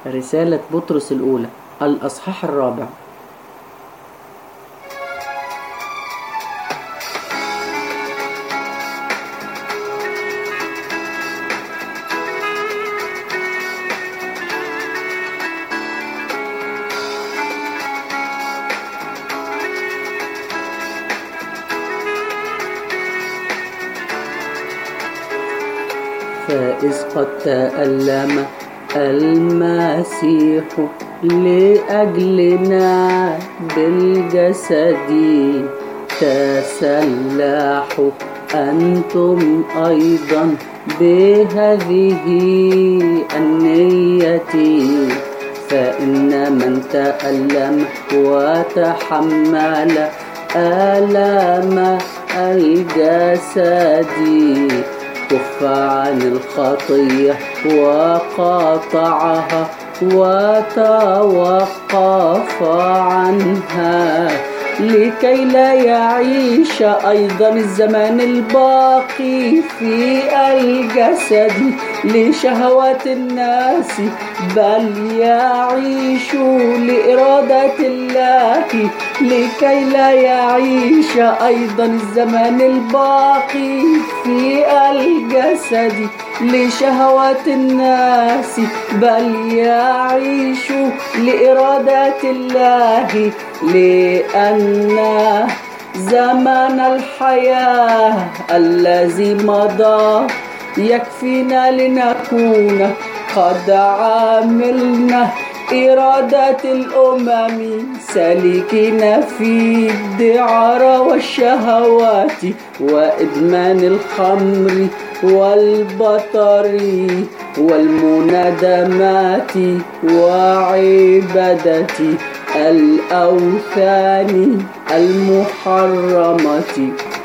رسالة بطرس الأولى الأصحاح 4. فإذ قد تألم المسيح لأجلنا بالجسد تسلحوا أنتم أيضا بهذه النية، فإن من تألم وتحمل آلام الجسد كف عن الخطية وقاطعها وتوقف عنها، لكي لا يعيش أيضا الزمان الباقي في الجسد لشهوات الناس، بل يعيش لإرادة الله. لكي لا يعيش أيضا الزمان الباقي في الجسد لشهوات الناس، بل يعيش لإرادة الله. لأن زمان الحياة الذي مضى يكفينا لنكون قد عملنا إرادة الأمم، سالكين في الدعارة والشهوات وإدمان الخمر والبطر والمنادمات وعبادة الأوثان المحرمة.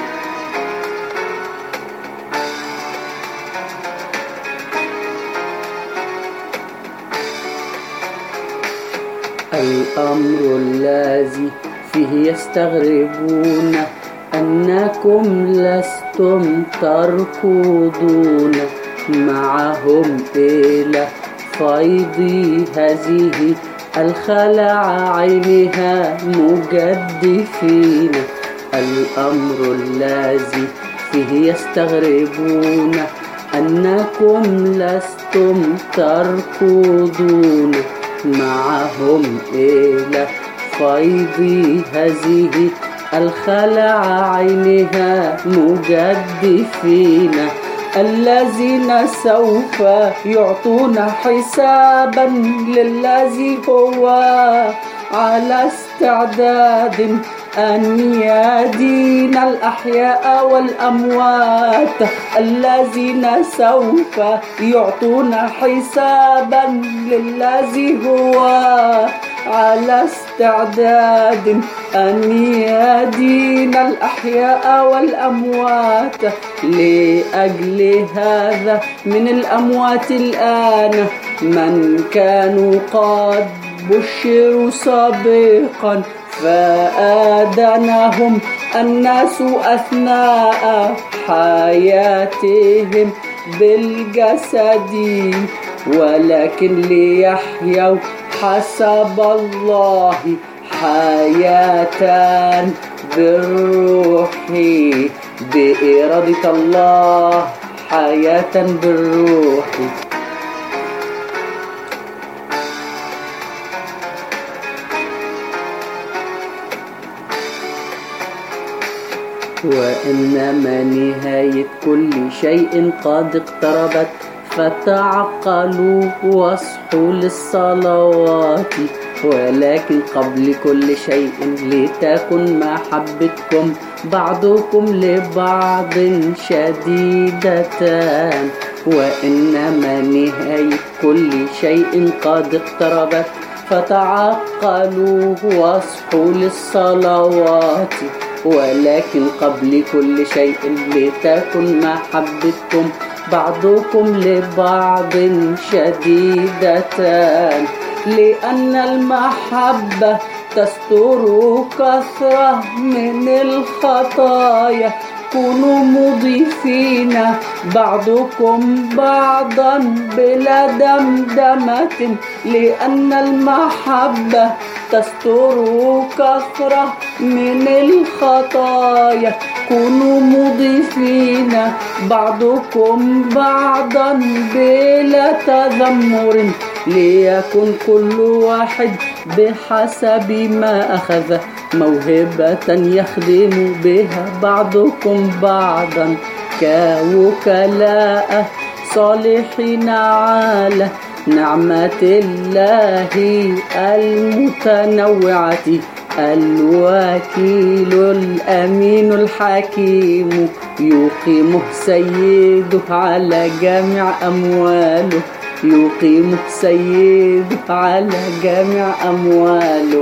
الأمر الذي فيه يستغربون أنكم لستم تركضون معهم إلى فيض هذه الخلع عينها مجدفين. الأمر الذي فيه يستغربون أنكم لستم تركضون معهم إلى فيض هذه الخلع عينها مجدفين، الذين سوف يعطون حسابا للذي هو على استعداد أن يدين الأحياء والأموات، الذين سوف يعطون حسابا للذي هو على استعداد أن يدين الأحياء والأموات. لأجل هذا من الأموات الآن من كانوا قد بشروا سابقا، فآذنهم الناس أثناء حياتهم بالجسد، ولكن ليحيوا حسب الله حياة بالروح، بإرادة الله حياة بالروح. وإنما نهاية كل شيء قد اقتربت، فتعقلوا واصحوا للصلوات. ولكن قبل كل شيء لتكن محبتكم بعضكم لبعض شديدة. وإنما نهاية كل شيء قد اقتربت، فتعقلوا واصحوا للصلوات. ولكن قبل كل شيء لتكن محبتكم بعضكم لبعض شديدة، لأن المحبة تستر كثرة من الخطايا، كونوا مضيفين بعضكم بعضا بلا دمدمة، لأن المحبة تستر كثرة من الخطايا. كونوا مضيفين بعضكم بعضا بلا تذمر، ليكن كل واحد بحسب ما أخذ موهبة يخدم بها بعضكم بعضا كوكلاء صالحين على نعمة الله المتنوعة. الوكيل الأمين الحكيم يقيمه سيده على جميع أمواله، يقيمه سيده على جميع أمواله.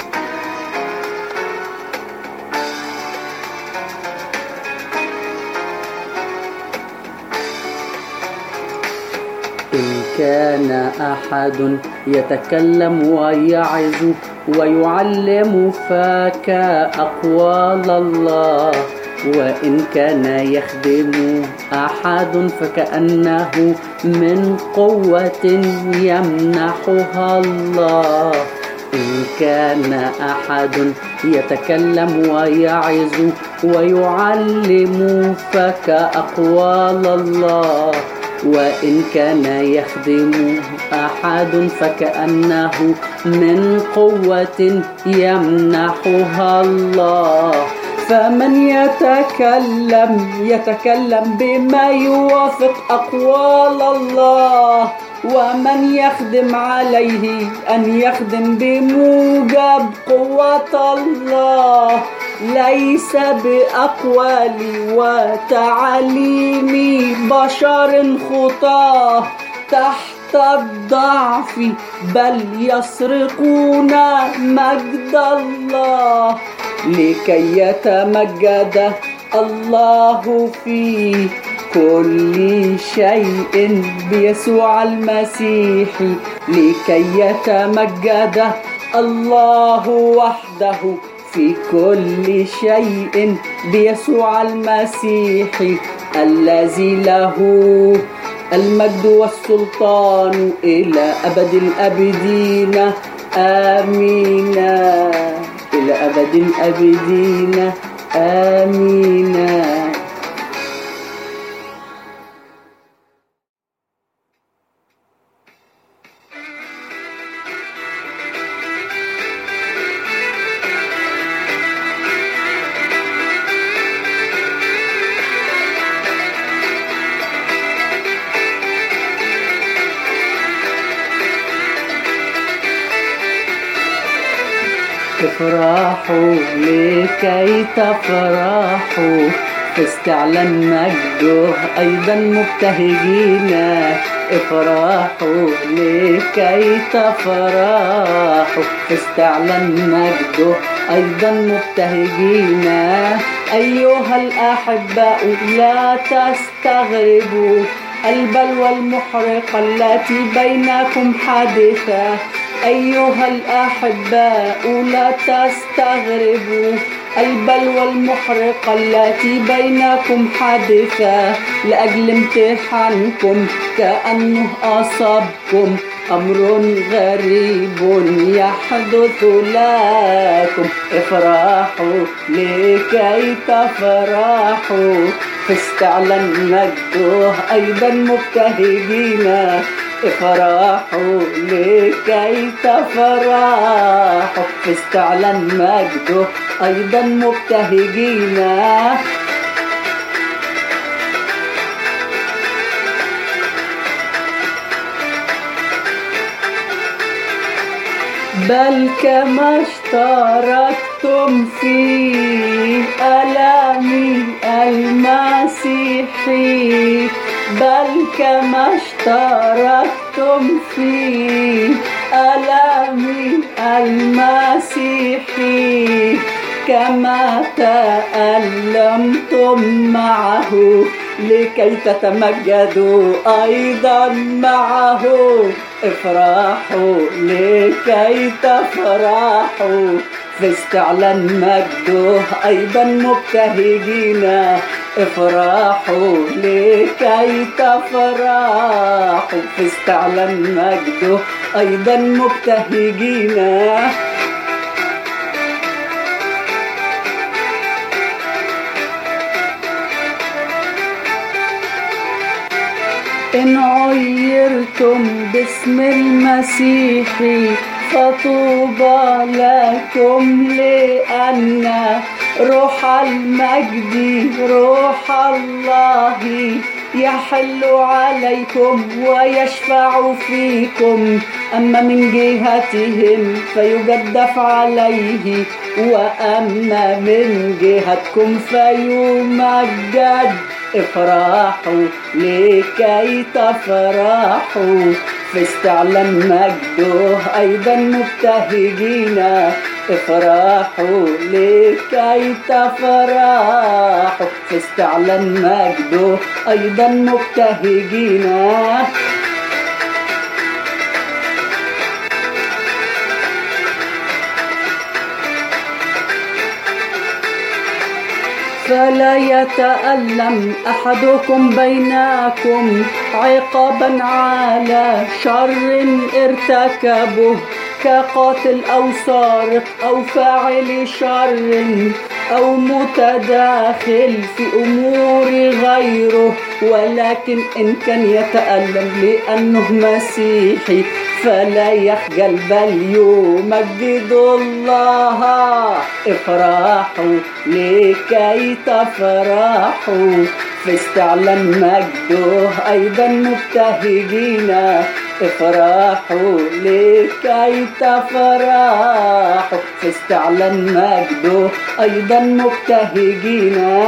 إن كان أحد يتكلم ويعظ ويعلم فكأقوال الله، وإن كان يخدم أحد فكأنه من قوة يمنحها الله. إن كان أحد يتكلم ويعظ ويعلم فكأقوال الله، وإن كان يخدم أحد فكأنه من قوة يمنحها الله. فمن يتكلم بما يوافق أقوال الله، ومن يخدم عليه أن يخدم بموجب قوة الله، ليس بأقوال وتعاليم بشر خطاه تحت الضعف، بل يسرقون مجد الله، لكي يتمجد الله في كل شيء بيسوع المسيح، لكي يتمجد الله وحده في كل شيء بيسوع المسيح، الذي له المجد والسلطان إلى أبد الأبدين. آمين. إلى أبد الأبدين. آمين. افرحوا لكي تفرحوا في استعلان مجده أيضا مبتهجين. افرحوا لكي تفرحوا في استعلان مجده أيضا مبتهجين. أيها الأحباء لا تستغربوا البلوى المحرقة التي بينكم حادثة. أيها الأحباء لا تستغربوا البلوى المحرقة التي بينكم حادثة لأجل امتحانكم، كأنه أصابكم أمر غريب يحدث لكم. افرحوا لكي تفرحوا في استعلان مجده أيضا مبتهجين. افرحوا لكي تفرحوا في استعلان مجده أيضا مبتهجين. بل كما اشتركتم في ألام المسيح، بل كما اشتركتم في ألام المسيح، كما تألمتم معه لكي تتمجدوا أيضا معه. افرحوا لكي تفرحوا في استعلان مجده أيضا مبتهجين افرحوا لكي تفرحوا في استعلان مجده أيضا مبتهجين إن عيرتم باسم المسيح فطوبى لكم لأن روح المجد روح الله يحل عليكم ويشفع فيكم أما من جهتهم فيجدف عليه وأما من جهتكم فيمجد افرحوا لكي تفرحوا في استعلان مجده أيضا مبتهجين افرحوا لكي تفرحوا في استعلان مجده أيضا مبتهجين فلا يتألم أحدكم بينكم عقابا على شر ارتكبه كقاتل أو سارق أو فاعل شر أو متداخل في أمور غيره ولكن إن كان يتألم لأنه مسيحي فلا يخجل بل يمجد الله افرحوا لكي تفرحوا في استعلان مجده أيضا مبتهجين افرحوا لكي تفرحوا في استعلان مجده أيضا مبتهجين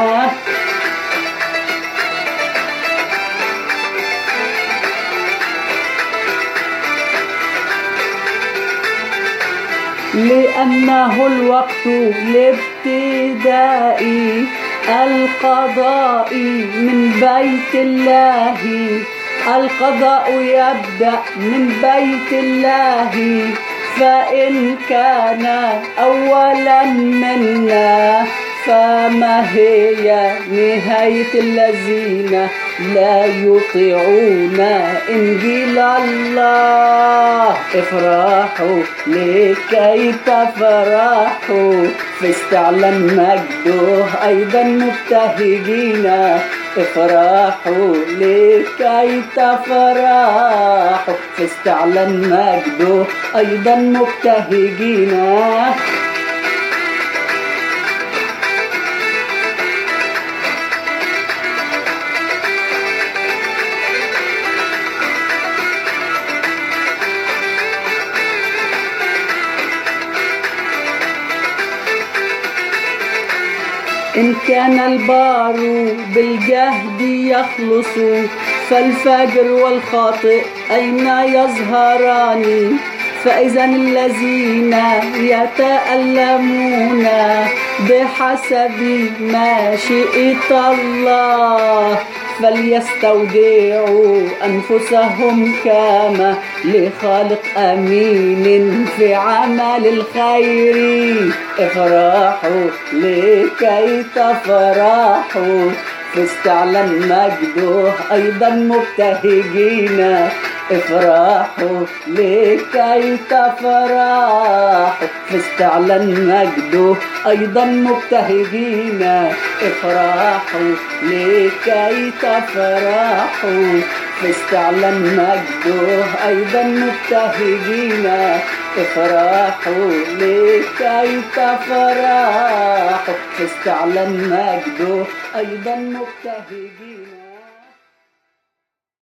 لأنه الوقت لابتداء القضاء من بيت الله القضاء يبدأ من بيت الله فإن كان أولا منا فما هي نهاية الذين لا يطيعون إنجيل الله افرحوا لكي تفرحوا في استعلان مجده أيضا مبتهجين افرحوا لكي تفرحوا في استعلان مجده أيضا مبتهجين إن كان البار بالجهد يخلص فالفاجر والخاطئ أين يظهران فإذا الذين يتألمون بحسب مشيئة الله فليستودعوا أنفسهم كما لخالق أمين في عمل الخير افرحوا لكي تفرحوا في استعلان مجده أيضا مبتهجين افرحوا لكي تفرحوا في استعلان مجده أيضا مبتهجين افرحوا لكي تفرحوا في استعلان مجده أيضا مبتهجين افرحوا لكي تفرحوا في استعلان مجده أيضا مبتهجين